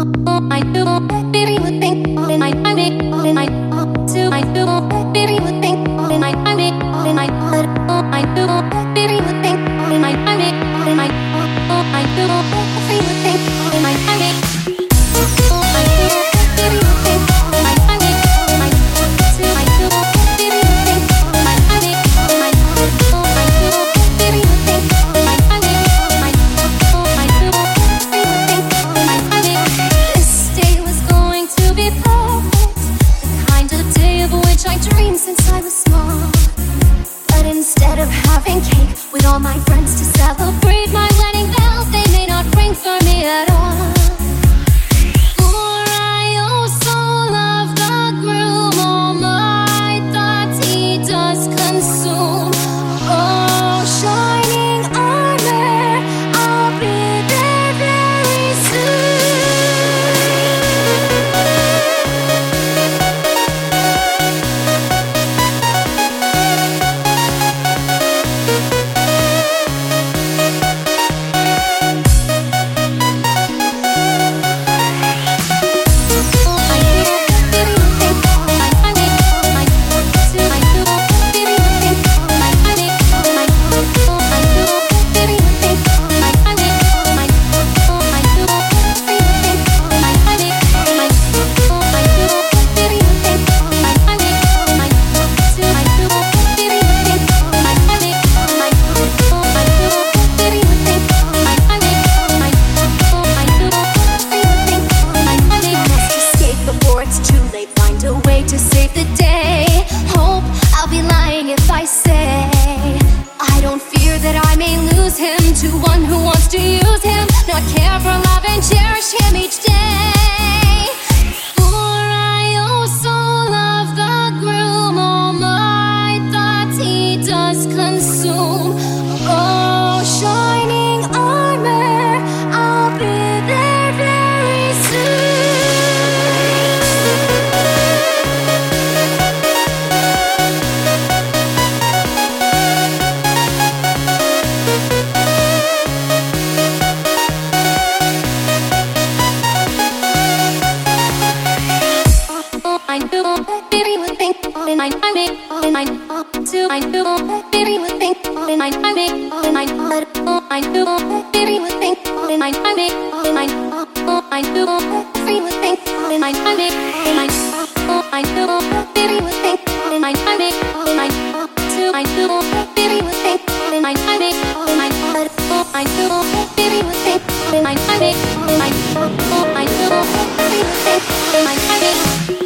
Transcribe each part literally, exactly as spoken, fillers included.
I do, baby would think, and I, I make, and I do, I do, baby would think, and I, I make, and I, I do, baby would think, and I, I make, and I, I do, baby would think, and I, I make, I do, baby would think, and I, I make, and I do, I do, baby would think, and I, I make, and I, I do, baby would think, and I, I make, and I, I do, baby would think, and I, I make. This day was going to be perfect, the kind of day of which I dreamed since I was small. But instead of having cake with all my friends to celebrate my wedding bells, they may not ring for me at all. For I also love the groom, all my thoughts he does consume. Oh, shining armor, I'll be there very soon. To save the day, hope I'll be lying if I say I don't fear that I may lose him to one who wants to use him, not care for love and cherish him each day. For I also love the groom, all my thoughts he does consume. Oh, shining armor, I'll be there very soon. I do, baby would think, and I, I make, and I do, I do, baby would think, and I, I make, and I, I do, baby would think, and I, I make, and I, I do, baby would think, and I, I make, and I, I do, baby would think, and I, I make, and I do, I do, baby would think, and I, I make, and I, I do, baby would think, and I, I make, and I, I do, baby would think, and I, I make.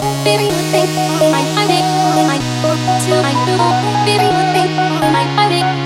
I do, baby would think, and I, I make